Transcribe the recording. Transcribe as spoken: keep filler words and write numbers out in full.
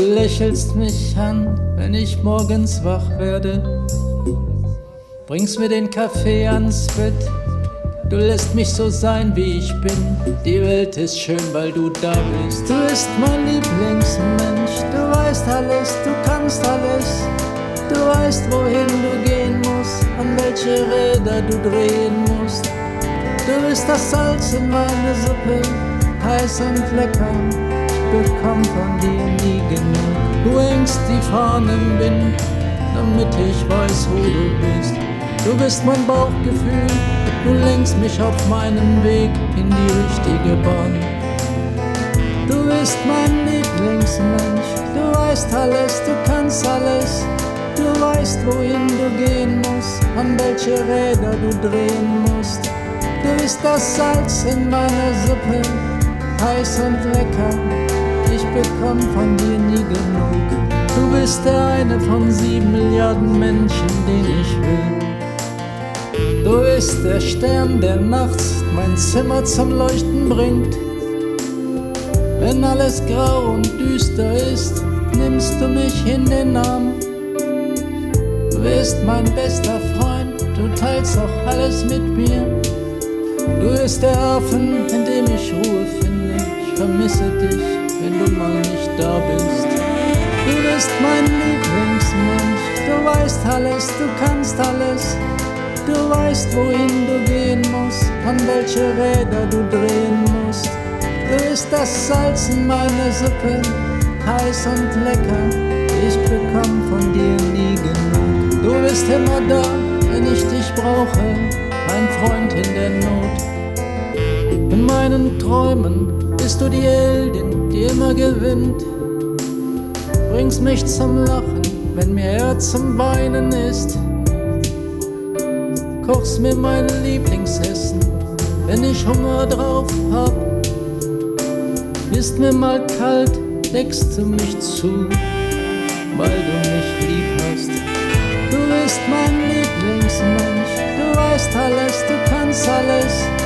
lächelst mich an, wenn ich morgens wach werde. Bringst mir den Kaffee ans Bett. Du lässt mich so sein, wie ich bin. Die Welt ist schön, weil du da bist. Du bist mein Lieblingsmensch. Du weißt alles, du kannst alles. Du weißt, wohin du gehen musst, an welche Räder du drehen musst. Du bist das Salz in meiner Suppe, heiß und lecker. Ich bekomm von dir nie genug. Du hängst die Fahne im Wind, damit ich weiß, wo du bist. Du bist mein Bauchgefühl, du lenkst mich auf meinem Weg in die richtige Bahn. Du bist mein Lieblingsmensch, du weißt alles, du kannst alles. Du weißt, wohin du gehen musst, an welche Räder du drehen musst. Du bist das Salz in meiner Suppe, heiß und lecker. Ich bekomm von dir nie genug. Du bist der eine von sieben Milliarden Menschen, den ich will. Du bist der Stern, der nachts mein Zimmer zum Leuchten bringt. Wenn alles grau und düster ist, nimmst du mich in den Arm. Du bist mein bester Freund, du teilst auch alles mit mir. Du bist der Hafen, in dem ich Ruhe finde. Ich vermisse dich, wenn du mal nicht da bist. Du bist mein Lieblingsmensch, du weißt alles, du kannst alles. Du weißt, wohin du gehen musst, an welche Räder du drehen musst. Du bist das Salz in meiner Suppe, heiß und lecker. Ich bekomm von dir nie genug. Du bist immer da, wenn ich dich brauche, ein Freund in der Not. In meinen Träumen bist du die Heldin, die immer gewinnt. Bringst mich zum Lachen, wenn mir Herz zum Weinen ist. Kochst mir mein Lieblingsessen, wenn ich Hunger drauf hab. Bist mir mal kalt, deckst du mich zu, weil du mich lieb hast. Du bist mein Lieblingsmensch, du weißt alles, du kannst alles.